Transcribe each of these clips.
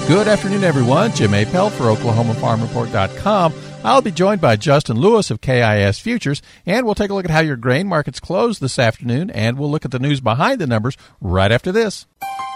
Good afternoon, everyone. Jim Appel for OklahomaFarmReport.com. I'll be joined by Justin Lewis of KIS Futures, and we'll take a look at how your grain markets closed this afternoon, and we'll look at the news behind the numbers right after this.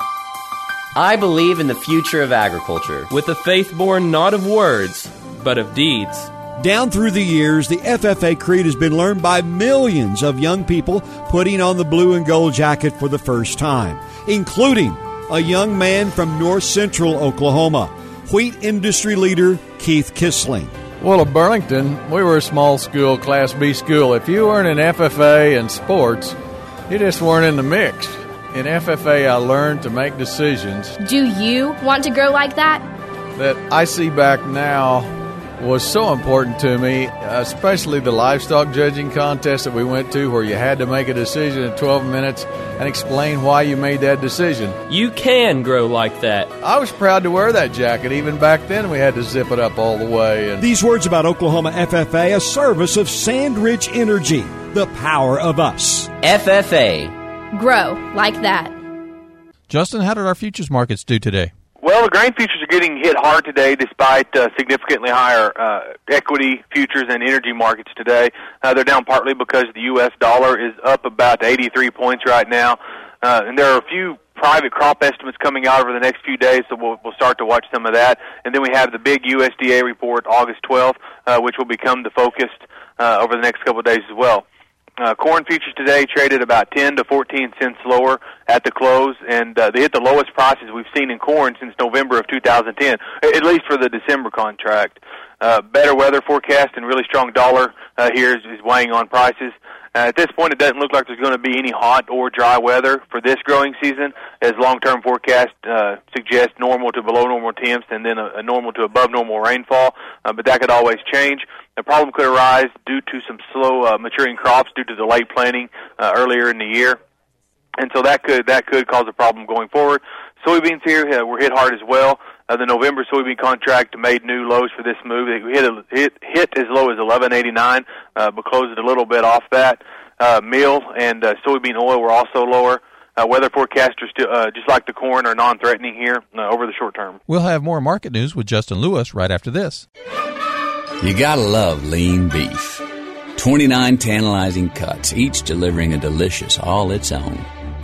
I believe in the future of agriculture, with a faith born not of words, but of deeds. Down through the years, the FFA creed has been learned by millions of young people putting on the blue and gold jacket for the first time, including a young man from north central Oklahoma, wheat industry leader Keith Kissling. Well, at Burlington, we were a small school, Class B school. If you weren't in FFA and sports, you just weren't in the mix. In FFA, I learned to make decisions. Do you want to grow like that? That I see back now was so important to me, especially the livestock judging contest that we went to where you had to make a decision in 12 minutes and explain why you made that decision. You can grow like that. I was proud to wear that jacket. Even back then, we had to zip it up all the way. These words about Oklahoma FFA, a service of Sandridge Energy, the power of us. FFA. Grow like that. Justin, how did our futures markets do today? Well, the grain futures are getting hit hard today despite significantly higher equity futures and energy markets today. They're down partly because the U.S. dollar is up about 83 points right now. And there are a few private crop estimates coming out over the next few days, so we'll start to watch some of that. And then we have the big USDA report August 12th, which will become the focus over the next couple of days as well. Corn futures today traded about 10 to 14 cents lower at the close, and they hit the lowest prices we've seen in corn since November of 2010, at least for the December contract. Better weather forecast and really strong dollar here is weighing on prices. At this point, it doesn't look like there's going to be any hot or dry weather for this growing season, as long-term forecast suggests normal to below normal temps and then a normal to above normal rainfall, but that could always change. The problem could arise due to some slow maturing crops due to the late planting earlier in the year, and so that could cause a problem going forward. Soybeans here were hit hard as well. The November soybean contract made new lows for this move. It hit as low as $11.89, but closed a little bit off that. Meal and soybean oil were also lower. Weather forecasters, just like the corn, are non-threatening here over the short term. We'll have more market news with Justin Lewis right after this. You gotta love lean beef. 29 tantalizing cuts, each delivering a delicious all its own.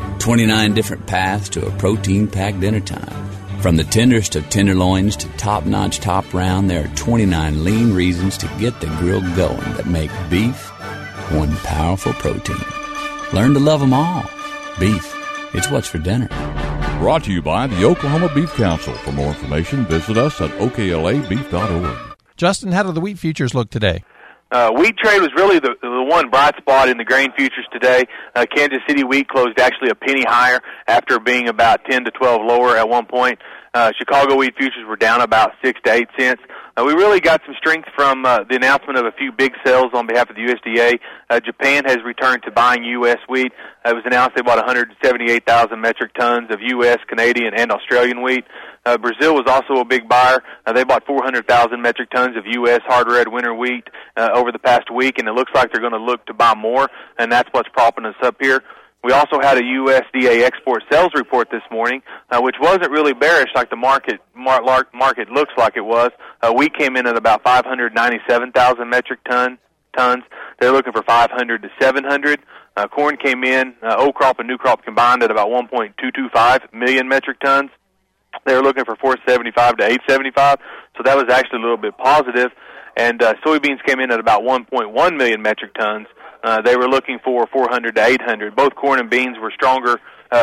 29 different paths to a protein-packed dinner time. From the tenderest of tenderloins to top-notch top round, there are 29 lean reasons to get the grill going that make beef one powerful protein. Learn to love them all. Beef, it's what's for dinner. Brought to you by the Oklahoma Beef Council. For more information, visit us at oklabeef.org. Justin, how do the wheat futures look today? Wheat trade was really the one bright spot in the grain futures today. Kansas City wheat closed actually a penny higher after being about 10 to 12 lower at one point. Chicago wheat futures were down about 6 to 8 cents. We really got some strength from the announcement of a few big sales on behalf of the USDA. Japan has returned to buying U.S. wheat. It was announced they bought 178,000 metric tons of U.S., Canadian, and Australian wheat. Brazil was also a big buyer. They bought 400,000 metric tons of U.S. hard red winter wheat over the past week, and it looks like they're going to look to buy more, and that's what's propping us up here. We also had a USDA export sales report this morning, which wasn't really bearish like the market looks like it was. Wheat came in at about 597,000 metric tons. They're looking for 500 to 700. Corn came in, old crop and new crop combined, at about 1.225 million metric tons. They were looking for 475 to 875, so that was actually a little bit positive. And soybeans came in at about 1.1 million metric tons. They were looking for 400 to 800. Both corn and beans were stronger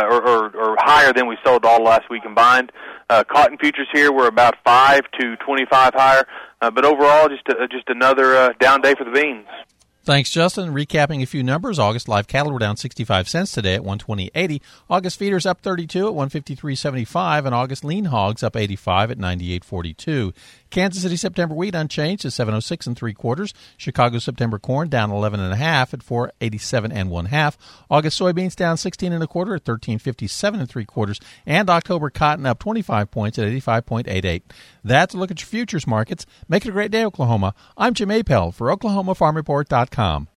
or higher than we sold all last week combined. Cotton futures here were about 5 to 25 higher, but overall just another down day for the beans. Thanks, Justin. Recapping a few numbers, August live cattle were down 65 cents today at 120.80. August feeders up 32 at 153.75, and August lean hogs up 85 at 98.42. Kansas City September wheat unchanged at 706 3/4. Chicago September corn down 11.5 at 487 1/2. August soybeans down 16 1/4 at 1357 3/4, and October cotton up 25 points at 85.88. That's a look at your futures markets. Make it a great day, Oklahoma. I'm Jim Appel for OklahomaFarmReport.com.